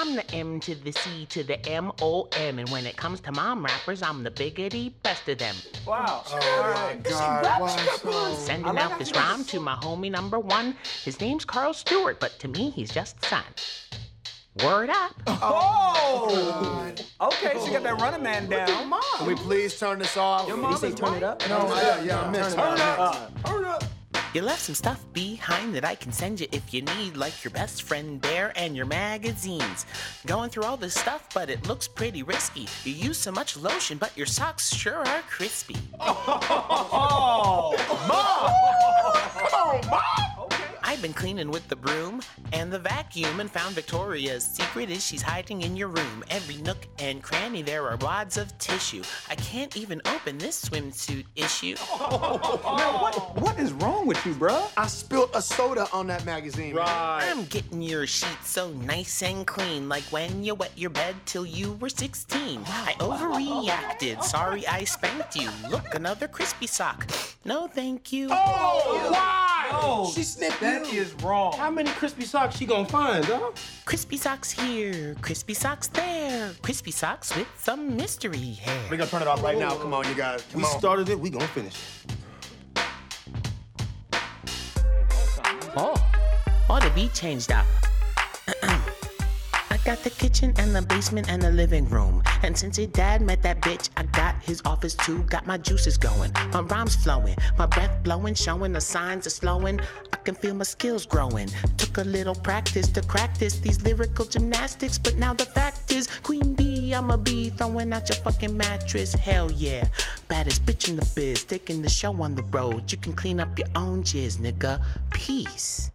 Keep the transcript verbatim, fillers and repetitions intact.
I'm the M to the C to the M O M, and when it comes to mom rappers, I'm the biggity best of them. Wow. Oh, my God. Wow. Sending like out this rhyme to my homie number one. His name's Carl Stewart, but to me, he's just the son. Word up. Oh! Okay, so you got that running man down. Can we please turn this off? Your mom Did he say is turn right. it up? No, yeah, yeah, I missed. Turn it up. Uh, Turn up. You left some stuff behind that I can send you if you need, like your best friend Bear and your magazines. Going through all this stuff, but it looks pretty risky. You use so much lotion, but your socks sure are crispy. Oh, Mom! Oh, Mom! Okay. I've been cleaning with the broom and the vacuum and found Victoria's secret is she's hiding in your room. Every nook and cranny there are wads of tissue. I can't even open this swimsuit issue. Man, what, what is wrong with you, bruh? I spilled a soda on that magazine. Right. I'm getting your sheets so nice and clean, like when you wet your bed till you were sixteen. I overreacted. Sorry I spanked you. Look, another crispy sock. No, thank you. Oh, why? No. She snipped That you. is wrong. How many crispy socks she gonna find, dog? Crispy socks here, crispy socks there, crispy socks with some mystery hair. We're gonna turn it off right now. Come on, you guys. Come We on. started it, we gonna finish it. Oh, ought to be changed up. I got the kitchen and the basement and the living room. And since your dad met that bitch, I got his office too. Got my juices going, my rhymes flowing, my breath blowing, showing the signs of slowing. I can feel my skills growing. Took a little practice to crack this, these lyrical gymnastics. But now the fact is, Queen Bee, I'ma be throwing out your fucking mattress. Hell yeah, baddest bitch in the biz, taking the show on the road. You can clean up your own jizz, nigga. Peace.